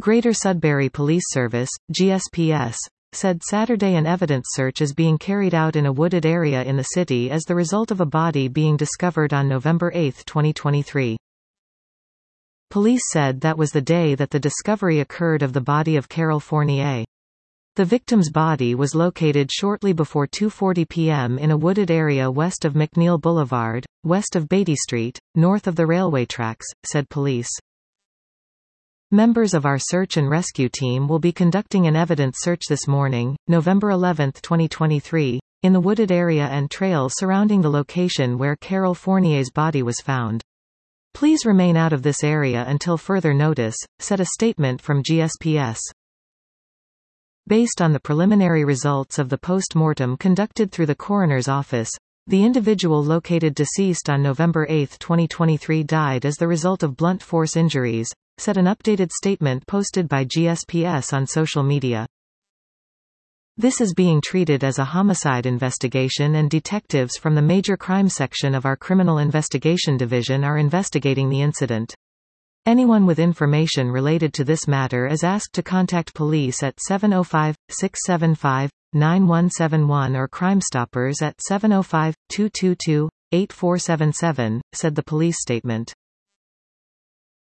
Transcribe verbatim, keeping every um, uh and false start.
Greater Sudbury Police Service, G S P S, said Saturday an evidence search is being carried out in a wooded area in the city as the result of a body being discovered on November eighth twenty twenty-three. Police said that was the day that the discovery occurred of the body of Carol Fournier. The victim's body was located shortly before two forty p m in a wooded area west of McNeil Boulevard, west of Beatty Street, north of the railway tracks, said police. Members of our search and rescue team will be conducting an evidence search this morning, November eleventh twenty twenty-three, in the wooded area and trails surrounding the location where Carol Fournier's body was found. Please remain out of this area until further notice, said a statement from G S P S. Based on the preliminary results of the post-mortem conducted through the coroner's office, the individual located deceased on November eighth twenty twenty-three died as the result of blunt force injuries, said an updated statement posted by G S P S on social media. This is being treated as a homicide investigation and detectives from the Major Crime Section of our Criminal Investigation Division are investigating the incident. Anyone with information related to this matter is asked to contact police at seven oh five, six seven five, nine one seven one or Crime Stoppers at seven oh five, two two two, eight four seven seven, said the police statement.